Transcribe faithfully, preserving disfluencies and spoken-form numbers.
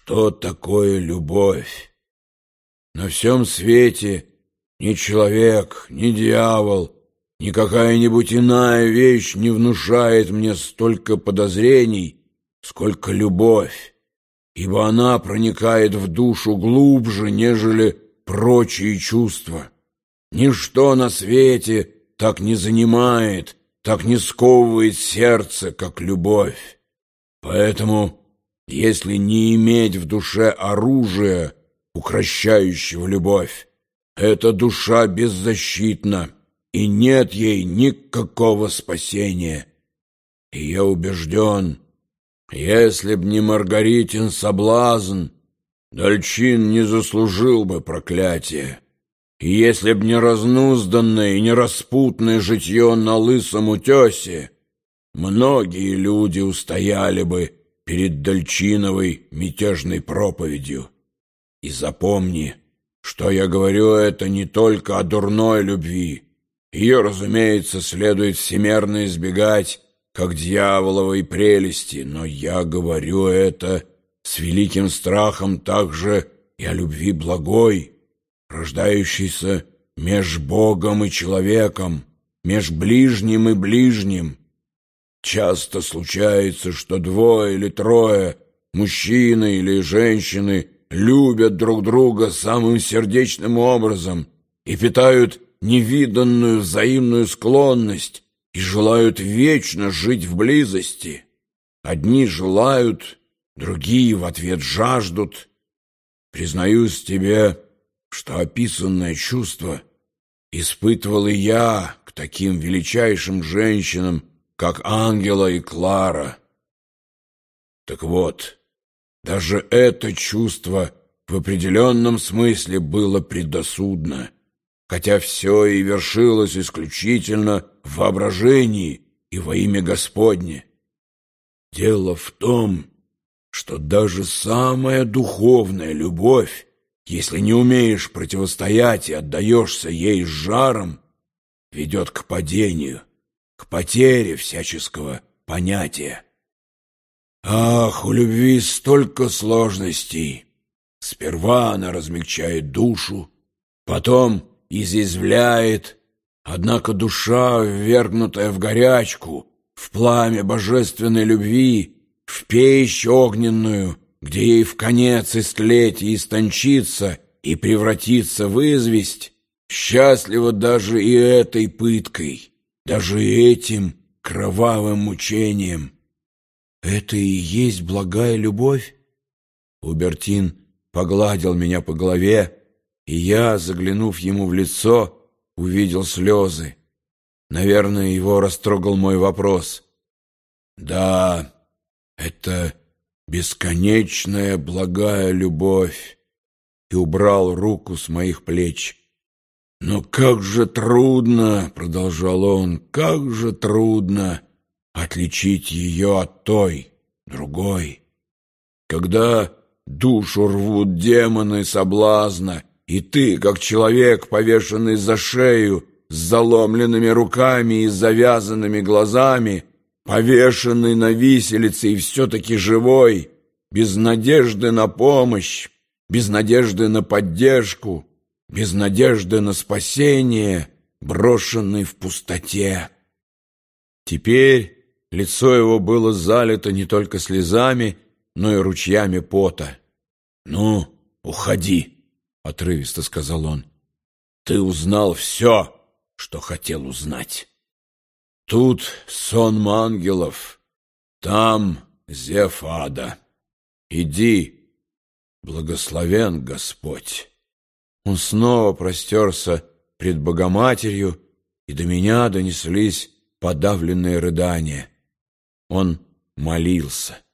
что такое любовь. На всем свете ни человек, ни дьявол, ни какая-нибудь иная вещь не внушает мне столько подозрений, сколько любовь, ибо она проникает в душу глубже, нежели прочие чувства. Ничто на свете так не занимает, так не сковывает сердце, как любовь. Поэтому, если не иметь в душе оружия, укращающего любовь, эта душа беззащитна, и нет ей никакого спасения. И я убежден, если б не Маргаритин соблазн, Дольчин не заслужил бы проклятия. И если б не разнузданное и не распутное житье на лысом утесе, многие люди устояли бы перед Дольчиновой мятежной проповедью. И запомни, что я говорю это не только о дурной любви. Ее, разумеется, следует всемерно избегать, как дьяволовой прелести, но я говорю это с великим страхом также и о любви благой, рождающейся меж Богом и человеком, меж ближним и ближним. Часто случается, что двое или трое, мужчины или женщины, любят друг друга самым сердечным образом и питают невиданную взаимную склонность и желают вечно жить в близости. Одни желают, другие в ответ жаждут. Признаюсь тебе, что описанное чувство испытывал и я к таким величайшим женщинам, как Ангела и Клара. Так вот, даже это чувство в определенном смысле было предосудно, хотя все и вершилось исключительно в воображении и во имя Господне. Дело в том, что даже самая духовная любовь, если не умеешь противостоять и отдаешься ей с жаром, ведет к падению, к потере всяческого понятия. Ах, у любви столько сложностей. Сперва она размягчает душу, потом изъязвляет, однако душа, ввергнутая в горячку, в пламя божественной любви, в печь огненную, где ей вконец истлеть и истончиться и превратиться в известь, счастлива даже и этой пыткой, даже и этим кровавым мучением. Это и есть благая любовь? Убертин погладил меня по голове, и я, заглянув ему в лицо, увидел слезы. Наверное, его растрогал мой вопрос. Да, это бесконечная благая любовь, и убрал руку с моих плеч. Но как же трудно, продолжал он, как же трудно отличить ее от той, другой. Когда душу рвут демоны соблазна, и ты, как человек, повешенный за шею, с заломленными руками и завязанными глазами, повешенный на виселице и все-таки живой, без надежды на помощь, без надежды на поддержку, без надежды на спасение, брошенный в пустоте. Теперь лицо его было залито не только слезами, но и ручьями пота. «Ну, уходи», — отрывисто сказал он. «Ты узнал все, что хотел узнать. Тут сон ангелов, там зев ада. Иди, благословен Господь». Он снова простерся пред Богоматерью, и до меня донеслись подавленные рыдания. Он молился.